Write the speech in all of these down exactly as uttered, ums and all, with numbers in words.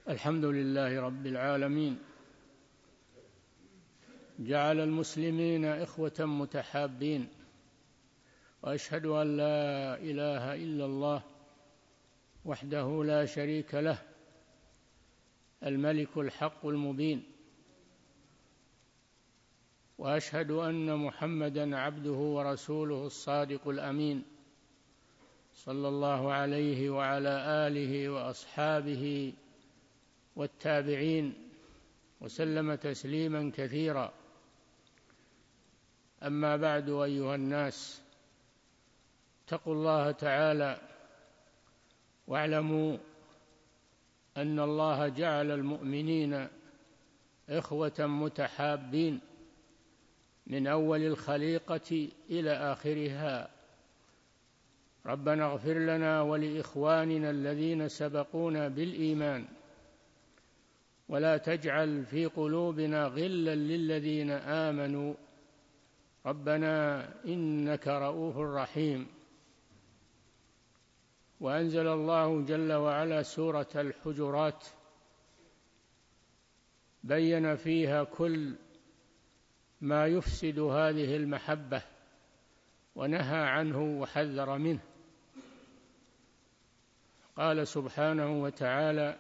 الحمد لله رب العالمين، جعل المسلمين إخوة متحابين، وأشهد أن لا إله إلا الله وحده لا شريك له الملك الحق المبين، وأشهد أن محمدًا عبده ورسوله الصادق الأمين، صلى الله عليه وعلى آله وأصحابه والتابعين وسلم تسليمًا كثيرا. أما بعد، أيها الناس، اتقوا الله تعالى واعلموا أن الله جعل المؤمنين إخوة متحابين من أول الخليقة إلى آخرها. ربنا اغفر لنا ولإخواننا الذين سبقونا بالإيمان، ولا تجعل في قلوبنا غلا للذين آمنوا ربنا إنك رؤوف رحيم. وأنزل الله جل وعلا سورة الحجرات بين فيها كل ما يفسد هذه المحبة ونهى عنه وحذر منه. قال سبحانه وتعالى: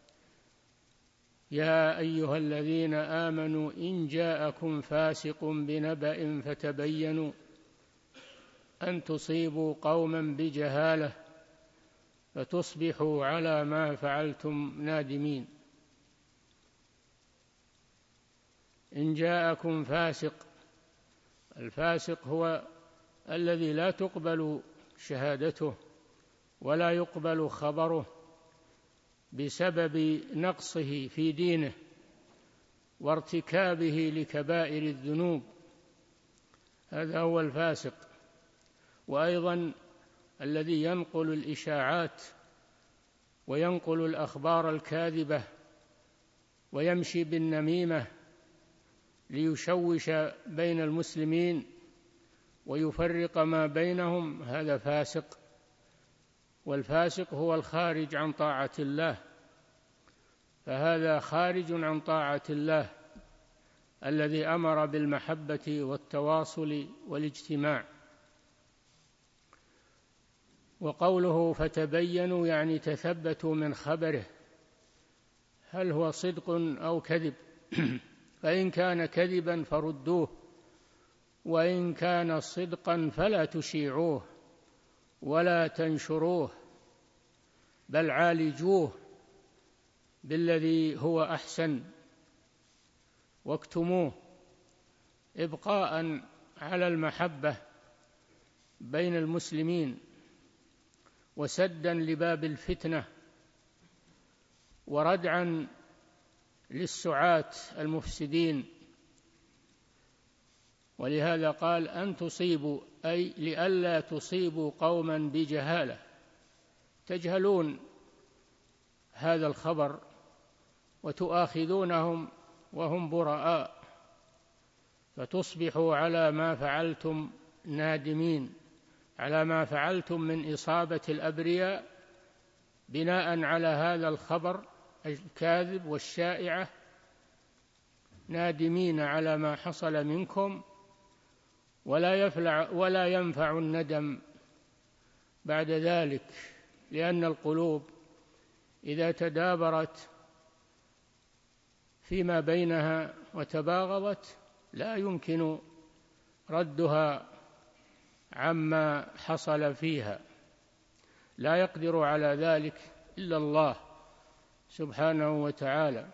يا أيها الذين آمنوا إن جاءكم فاسق بنبأ فتبينوا أن تصيبوا قوما بجهالة فتصبحوا على ما فعلتم نادمين. إن جاءكم فاسق، الفاسق هو الذي لا تقبل شهادته ولا يقبل خبره بسبب نقصه في دينه وارتكابه لكبائر الذنوب، هذا هو الفاسق. وأيضا الذي ينقل الإشاعات وينقل الأخبار الكاذبة ويمشي بالنميمة ليشوش بين المسلمين ويفرق ما بينهم، هذا فاسق. والفاسق هو الخارج عن طاعة الله، فهذا خارج عن طاعة الله الذي أمر بالمحبة والتواصل والاجتماع. وقوله فتبينوا يعني تثبتوا من خبره، هل هو صدق أو كذب؟ فإن كان كذبا فردوه، وإن كان صدقا فلا تشيعوه ولا تنشروه، بل عالجوه بالذي هو أحسن واكتموه، إبقاء على المحبة بين المسلمين وسدا لباب الفتنة وردعا للسعاة المفسدين. ولهذا قال أن تصيبوا، أي لئلا تصيبوا قوما بجهالة، تجهلون هذا الخبر وتؤاخذونهم وهم براء، فتصبحوا على ما فعلتم نادمين، على ما فعلتم من إصابة الأبرياء بناء على هذا الخبر الكاذب والشائعة، نادمين على ما حصل منكم، ولا يفلع ولا ينفع الندم بعد ذلك، لأن القلوب إذا تدابرت فيما بينها وتباغضت لا يمكن ردها عما حصل فيها، لا يقدر على ذلك إلا الله سبحانه وتعالى.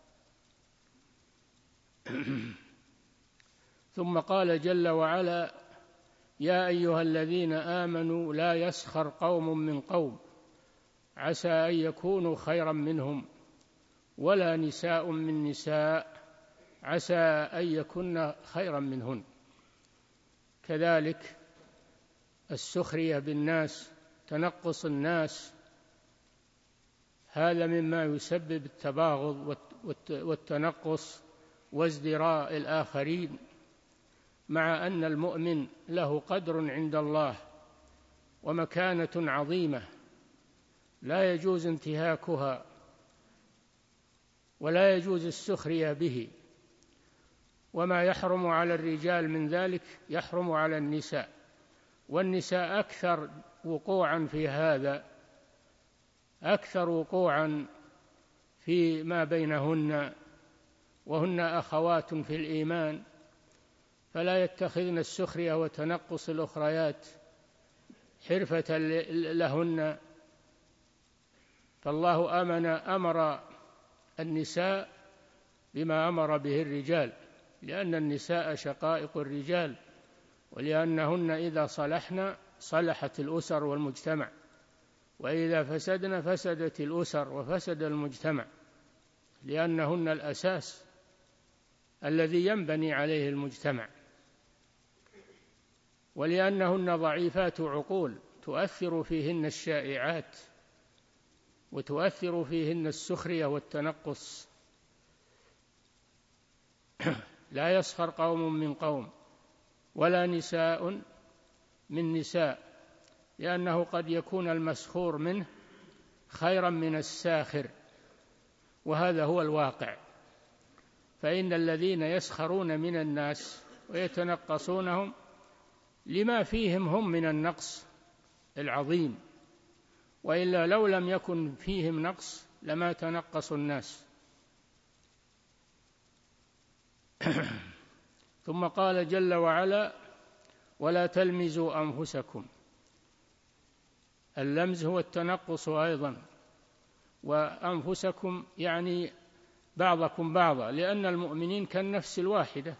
ثم قال جل وعلا: يا أيها الذين آمنوا لا يسخر قوم من قوم عسى أن يكونوا خيرا منهم ولا نساء من نساء عسى أن يكن خيرا منهن. كذلك السخرية بالناس، تنقص الناس، هذا مما يسبب التباغض والتنقص وازدراء الآخرين، مع أن المؤمن له قدر عند الله ومكانة عظيمة لا يجوز انتهاكها ولا يجوز السخرية به. وما يحرم على الرجال من ذلك يحرم على النساء، والنساء أكثر وقوعا في هذا، أكثر وقوعا فيما بينهن، وهن أخوات في الإيمان، فلا يتخذن السخرية وتنقص الأخريات حرفة لهن. فالله أمن أمر النساء بما أمر به الرجال، لأن النساء شقائق الرجال، ولأنهن إذا صلحن صلحت الأسر والمجتمع، وإذا فسدن فسدت الأسر وفسد المجتمع، لأنهن الأساس الذي ينبني عليه المجتمع، ولأنهن ضعيفات عقول تؤثر فيهن الشائعات وتؤثر فيهن السخرية والتنقص. لا يسخر قوم من قوم ولا نساء من نساء، لأنه قد يكون المسخور منه خيرا من الساخر، وهذا هو الواقع. فإن الذين يسخرون من الناس ويتنقصونهم لما فيهم هم من النقص العظيم، وإلا لو لم يكن فيهم نقص لما تنقصوا الناس. ثم قال جل وعلا: ولا تلمزوا أنفسكم. اللمز هو التنقص أيضا، وأنفسكم يعني بعضكم بعضا، لأن المؤمنين كالنفس الواحدة،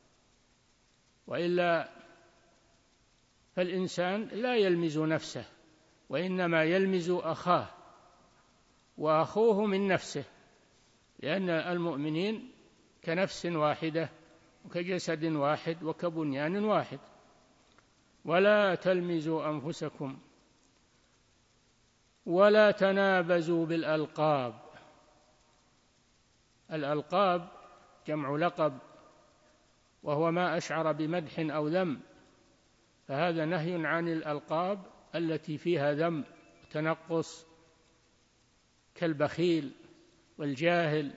وإلا فالإنسان لا يلمز نفسه، وإنما يلمز أخاه، وأخوه من نفسه، لأن المؤمنين كنفس واحدة وكجسد واحد وكبنيان واحد. ولا تلمزوا أنفسكم ولا تنابزوا بالألقاب. الألقاب جمع لقب، وهو ما أشعر بمدح أو ذم، فهذا نهي عن الألقاب التي فيها ذم وتنقص، كالبخيل والجاهل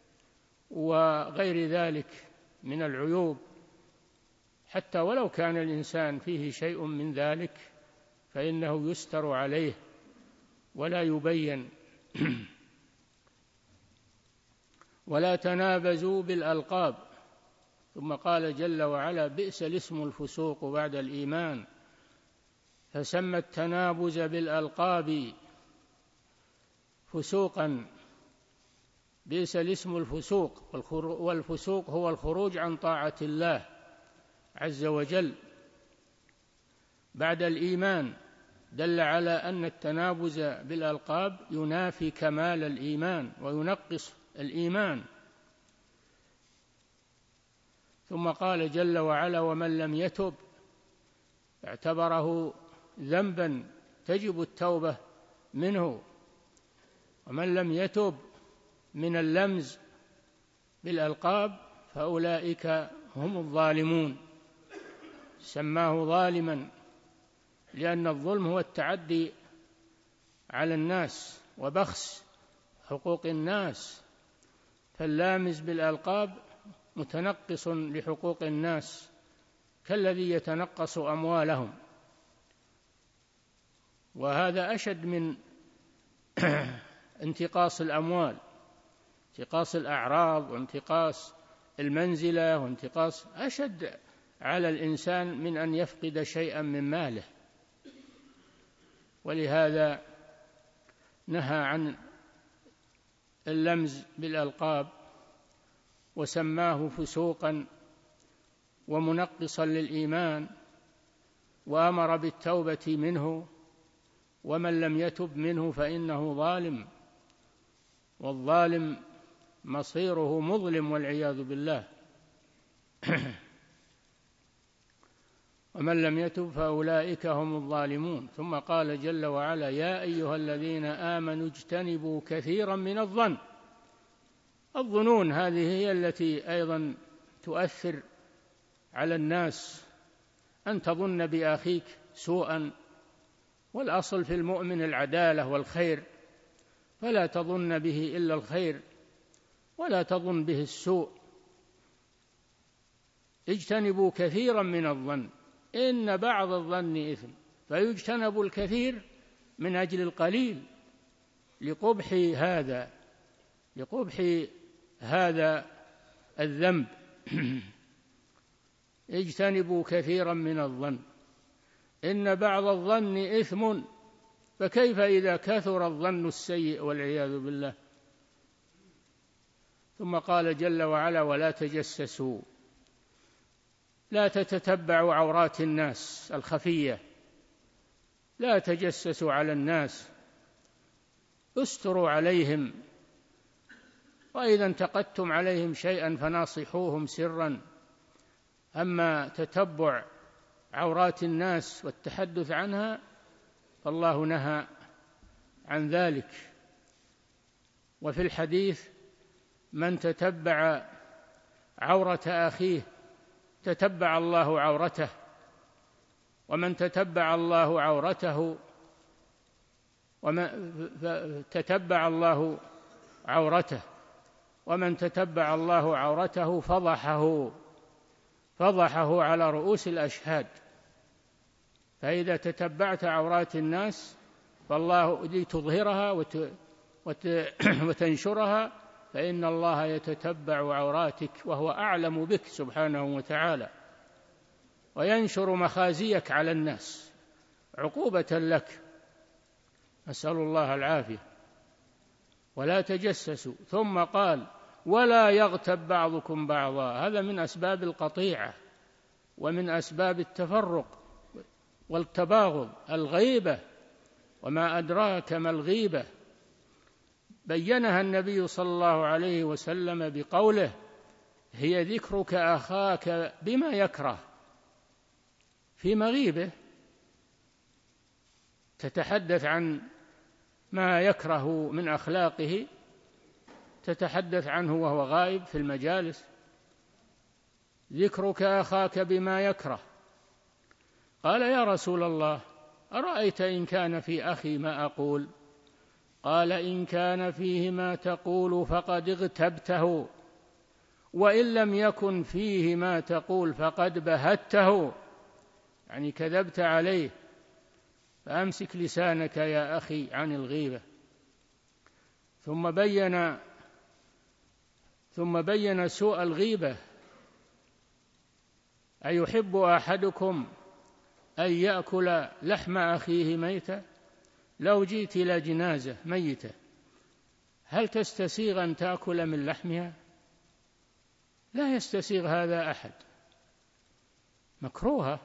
وغير ذلك من العيوب، حتى ولو كان الإنسان فيه شيء من ذلك فإنه يستر عليه ولا يبين. ولا تنابزوا بالألقاب. ثم قال جل وعلا: بئس الاسم الفسوق بعد الإيمان. فسمى التنابز بالألقاب فسوقا. بئس الاسم الفسوق، والفسوق هو الخروج عن طاعة الله عز وجل بعد الإيمان، دل على أن التنابز بالألقاب ينافي كمال الإيمان وينقص الإيمان. ثم قال جل وعلا: ومن لم يتب، اعتبره ذنبا تجب التوبة منه. ومن لم يتب من اللمز بالألقاب فأولئك هم الظالمون. سماه ظالما لأن الظلم هو التعدي على الناس وبخس حقوق الناس، فاللامز بالألقاب متنقص لحقوق الناس كالذي يتنقص أموالهم، وهذا أشد من انتقاص الأموال، انتقاص الأعراض وانتقاص المنزلة وانتقاص أشد على الإنسان من أن يفقد شيئا من ماله. ولهذا نهى عن اللمز بالألقاب وسماه فسوقا ومنقصا للإيمان، وأمر بالتوبة منه، ومن لم يتب منه فإنه ظالم، والظالم مصيره مظلم والعياذ بالله. ومن لم يتب فأولئك هم الظالمون. ثم قال جل وعلا: يا أيها الذين آمنوا اجتنبوا كثيرا من الظن. الظنون هذه هي التي أيضا تؤثر على الناس، أن تظن بأخيك سوءا، والأصل في المؤمن العدالة والخير، فلا تظن به إلا الخير، ولا تظن به السوء. اجتنبوا كثيرا من الظن إن بعض الظن إثم، فيجتنب الكثير من أجل القليل لقبح هذا لقبح هذا الذنب. اجتنبوا كثيرا من الظن إن بعض الظن إثم، فكيف إذا كثر الظن السيء والعياذ بالله. ثم قال جل وعلا: ولا تجسسوا، لا تتتبعوا عورات الناس الخفية، لا تجسسوا على الناس، استروا عليهم، وإذا انتقدتم عليهم شيئا فناصحوهم سرا. أما تتبع عورات الناس والتحدث عنها فالله نهى عن ذلك. وفي الحديث: من تتبع عورة أخيه تتبع الله عورته، ومن تتبع الله عورته ومن تتبع الله عورته ومن تتبع الله عورته فضحه فضحه على رؤوس الأشهاد. فإذا تتبعت عورات الناس فالله لتظهرها وتنشرها، فإن الله يتتبع عوراتك وهو أعلم بك سبحانه وتعالى، وينشر مخازيك على الناس عقوبة لك، نسأل الله العافية. ولا تجسسوا. ثم قال: ولا يغتب بعضكم بعضا. هذا من أسباب القطيعة ومن أسباب التفرق والتباغض، الغيبة. وما أدراك ما الغيبة، بينها النبي صلى الله عليه وسلم بقوله: هي ذكرك أخاك بما يكره في مغيبه، تتحدث عن ما يكره من أخلاقه، تتحدث عنه وهو غائب في المجالس. ذكرك أخاك بما يكره. قال: يا رسول الله، أرأيت إن كان في أخي ما أقول؟ قال: إن كان فيه ما تقول فقد اغتبته، وإن لم يكن فيه ما تقول فقد بهته، يعني كذبت عليه. فأمسك لسانك يا أخي عن الغيبة. ثم بين ثم بين سوء الغيبة: أيحب أحدكم أن يأكل لحم أخيه ميتا؟ لو جئت إلى جنازة ميتة هل تستسيغ أن تأكل من لحمها؟ لا يستسيغ هذا أحد، مكروهة.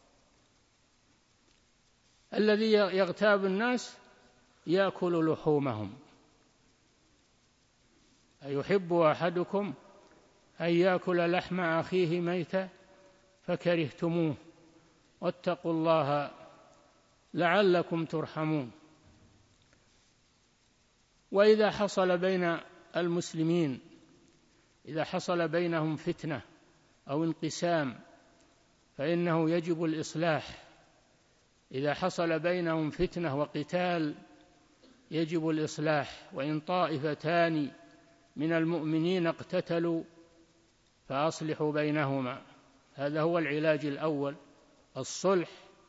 الذي يغتاب الناس يأكل لحومهم. أيحب أحدكم أن يأكل لحم أخيه ميتا فكرهتموه واتقوا الله لعلكم ترحمون. وإذا حصل بين المسلمين إذا حصل بينهم فتنة أو انقسام فإنه يجب الإصلاح. إذا حصل بينهم فتنة وقتال يجب الإصلاح. وإن طائفتان من المؤمنين اقتتلوا فأصلحوا بينهما. هذا هو العلاج الأول، الصلح.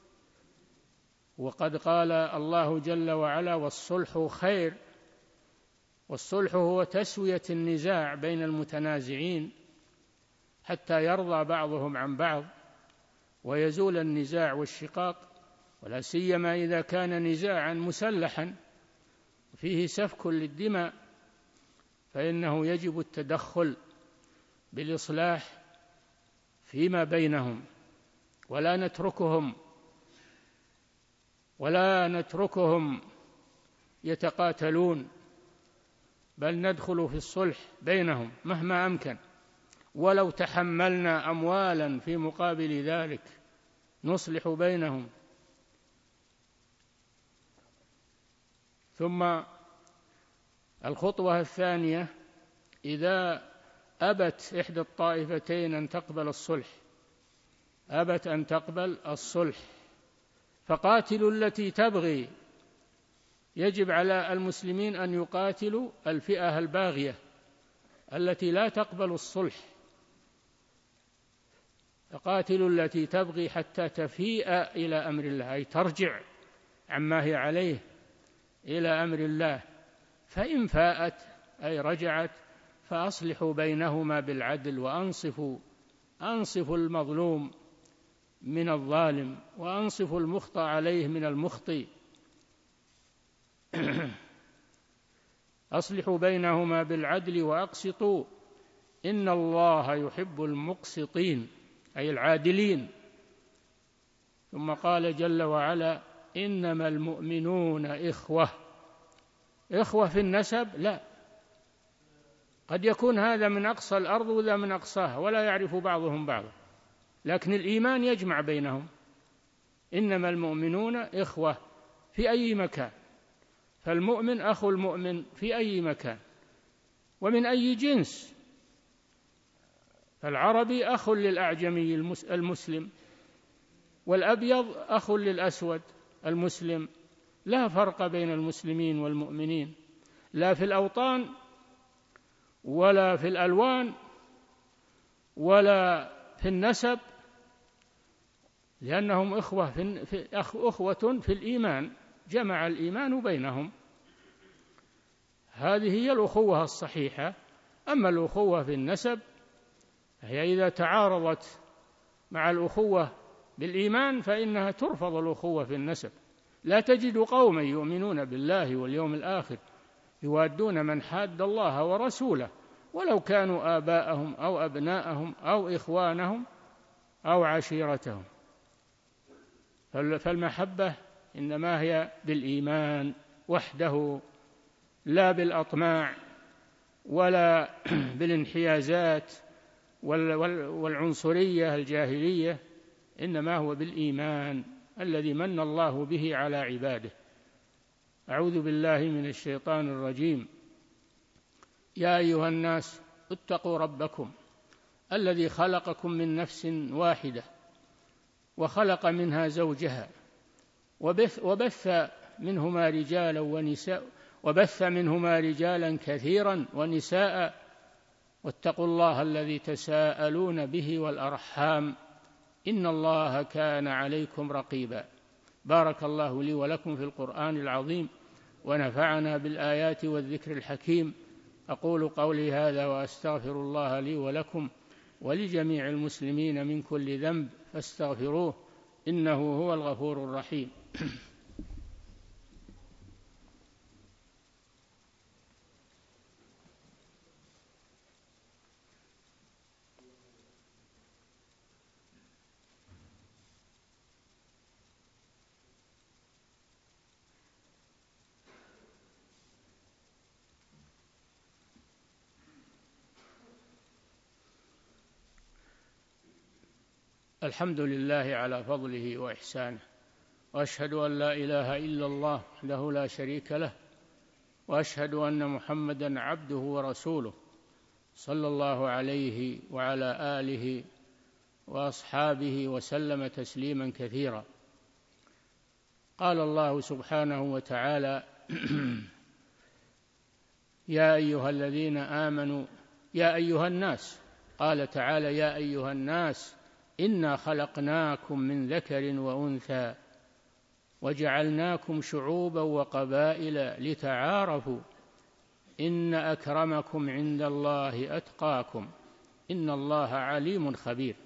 وقد قال الله جل وعلا: والصلح خير. والصلح هو تسوية النزاع بين المتنازعين حتى يرضى بعضهم عن بعض ويزول النزاع والشقاق، ولا سيما إذا كان نزاعا مسلحا فيه سفك للدماء، فإنه يجب التدخل بالإصلاح فيما بينهم، ولا نتركهم ولا نتركهم يتقاتلون، بل ندخل في الصلح بينهم مهما أمكن، ولو تحملنا أموالا في مقابل ذلك نصلح بينهم. ثم الخطوة الثانية: إذا أبت إحدى الطائفتين أن تقبل الصلح أبت أن تقبل الصلح فقاتلوا التي تبغي. يجب على المسلمين أن يقاتلوا الفئة الباغية التي لا تقبل الصلح. فقاتلوا التي تبغي حتى تفيء إلى أمر الله، أي ترجع عما هي عليه إلى أمر الله، فإن فاءت أي رجعت فأصلحوا بينهما بالعدل وأنصفوا أنصفوا المظلوم من الظالم وأنصفوا المخطئ عليه من المخطئ. أصلحوا بينهما بالعدل وأقسطوا إن الله يحب المقسطين أي العادلين. ثم قال جل وعلا إنما المؤمنون إخوة. إخوة في النسب؟ لا، قد يكون هذا من أقصى الأرض وذا من أقصاها ولا يعرف بعضهم بعضا، لكن الإيمان يجمع بينهم. إنما المؤمنون إخوة في أي مكان، فالمؤمن أخو المؤمن في أي مكان ومن أي جنس. فالعربي أخ للأعجمي المسلم، والأبيض أخ للأسود المسلم، لا فرق بين المسلمين والمؤمنين، لا في الأوطان ولا في الألوان ولا في النسب، لأنهم إخوة في أخوة في الإيمان، جمع الإيمان بينهم. هذه هي الأخوة الصحيحة. أما الأخوة في النسب هي إذا تعارضت مع الأخوة بالإيمان فإنها ترفض الأخوة في النسب. لا تجد قوما يؤمنون بالله واليوم الآخر يوادون من حاد الله ورسوله ولو كانوا آباءهم أو أبناءهم أو إخوانهم أو عشيرتهم. فالمحبة إنما هي بالإيمان وحده، لا بالأطماع ولا بالانحيازات والعنصرية الجاهلية، إنما هو بالإيمان الذي من الله به على عباده. أعوذ بالله من الشيطان الرجيم. يا أيها الناس اتقوا ربكم الذي خلقكم من نفس واحدة وخلق منها زوجها وبث, وبث منهما رجالا ونساء وبث منهما رجالا كثيرا ونساء واتقوا الله الذي تساءلون به والأرحام إن الله كان عليكم رقيبا. بارك الله لي ولكم في القرآن العظيم ونفعنا بالآيات والذكر الحكيم. أقول قولي هذا وأستغفر الله لي ولكم ولجميع المسلمين من كل ذنب فاستغفروه إنه هو الغفور الرحيم. الحمد لله على فضله وإحسانه، وأشهد أن لا إله إلا الله وحده لا شريك له، وأشهد أن محمدًا عبده ورسوله صلى الله عليه وعلى آله وأصحابه وسلم تسليمًا كثيرا. قال الله سبحانه وتعالى: يا أيها الذين آمنوا يا أيها الناس. قال تعالى: يا أيها الناس إنا خلقناكم من ذكر وأنثى وجعلناكم شعوبا وقبائل لتعارفوا إن أكرمكم عند الله أتقاكم إن الله عليم خبير.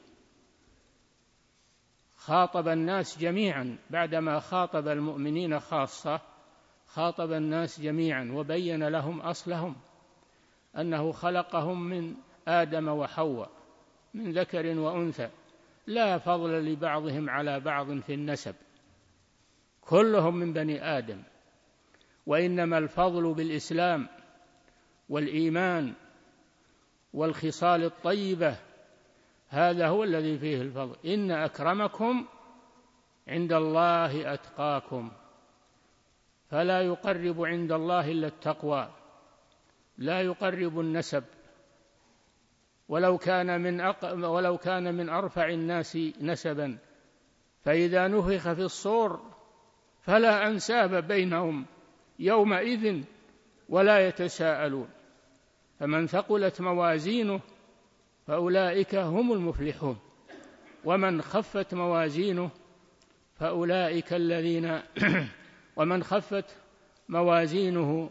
خاطب الناس جميعا بعدما خاطب المؤمنين خاصة، خاطب الناس جميعا وبين لهم أصلهم أنه خلقهم من آدم وحواء من ذكر وأنثى، لا فضل لبعضهم على بعض في النسب، كلهم من بني آدم، وإنما الفضل بالإسلام والإيمان والخصال الطيبة، هذا هو الذي فيه الفضل. إن أكرمكم عند الله أتقاكم، فلا يقرب عند الله إلا التقوى، لا يقرب النسب، ولو كان من أق... ولو كان من أرفع الناس نسبا، فإذا نفخ في الصور فلا أنساب بينهم يومئذ ولا يتساءلون. فمن ثقلت موازينه فأولئك هم المفلحون، ومن خفت موازينه فأولئك الذين ومن خفت موازينه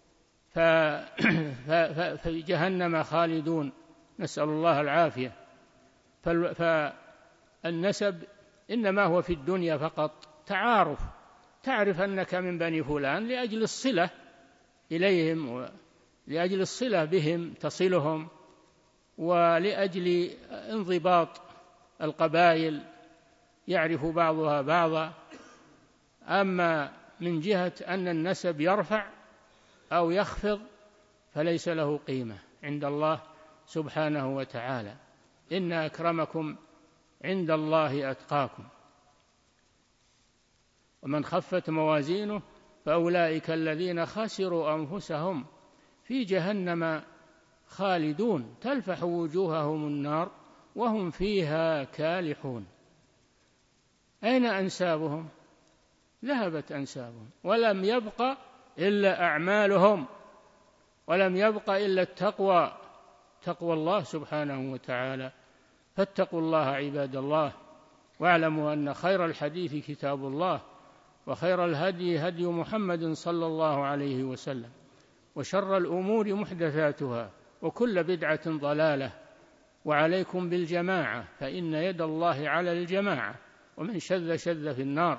في جهنم خالدون، نسأل الله العافية. فالنسب إنما هو في الدنيا فقط تعارف، تعرف أنك من بني فلان لأجل الصلة إليهم ولأجل الصلة بهم تصلهم، ولأجل انضباط القبائل يعرف بعضها بعضا. أما من جهة أن النسب يرفع أو يخفض فليس له قيمة عند الله سبحانه وتعالى. إن أكرمكم عند الله أتقاكم. ومن خفت موازينه فأولئك الذين خسروا أنفسهم في جهنم خالدون تلفح وجوههم النار وهم فيها كالحون. أين أنسابهم؟ ذهبت أنسابهم، ولم يبق إلا أعمالهم، ولم يبق إلا التقوى، تقوى الله سبحانه وتعالى. فاتقوا الله عباد الله، واعلموا أن خير الحديث كتاب الله، وخير الهدي هدي محمد صلى الله عليه وسلم، وشر الأمور محدثاتها، وكل بدعة ضلالة، وعليكم بالجماعة فإن يد الله على الجماعة، ومن شذ شذ في النار.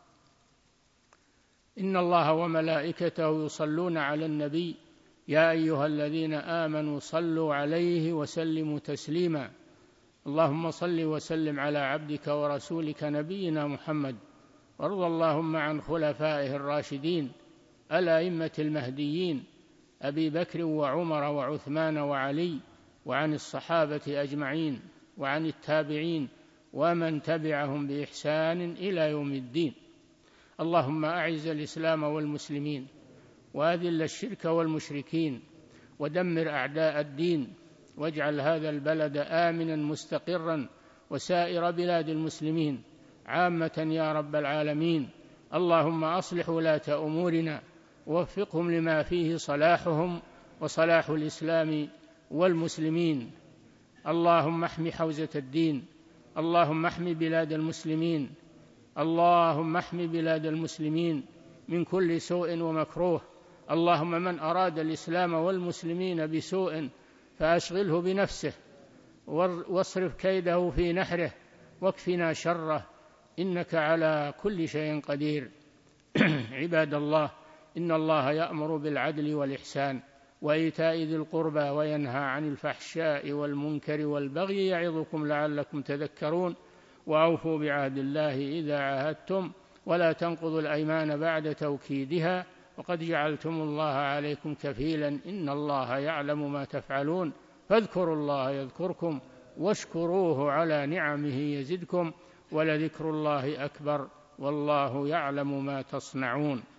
إن الله وملائكته يصلون على النبي يا أيها الذين آمنوا صلوا عليه وسلموا تسليما. اللهم صل وسلم على عبدك ورسولك نبينا محمد، وارض اللهم عن خلفائه الراشدين الأئمة المهديين أبي بكر وعمر وعثمان وعلي، وعن الصحابة أجمعين، وعن التابعين ومن تبعهم بإحسان إلى يوم الدين. اللهم أعز الإسلام والمسلمين، وأذل الشرك والمشركين، ودمر أعداء الدين، واجعل هذا البلد آمنا مستقرا، وسائر بلاد المسلمين عامة يا رب العالمين. اللهم أصلح ولاة أمورنا، ووفقهم لما فيه صلاحهم وصلاح الإسلام والمسلمين. اللهم احم حوزة الدين، اللهم احم بلاد المسلمين، اللهم احم بلاد المسلمين من كل سوء ومكروه. اللهم من أراد الإسلام والمسلمين بسوء فأشغله بنفسه، واصرف كيده في نحره، واكفنا شره، إنك على كل شيء قدير. عباد الله، إن الله يأمر بالعدل والإحسان وإيتاء ذي القربى، وينهى عن الفحشاء والمنكر والبغي، يعظكم لعلكم تذكرون. وأوفوا بعهد الله إذا عاهدتم، ولا تنقضوا الأيمان بعد توكيدها، وقد جعلتم الله عليكم كفيلا، إن الله يعلم ما تفعلون. فاذكروا الله يذكركم، واشكروه على نعمه يزدكم، ولذكر الله أكبر، والله يعلم ما تصنعون.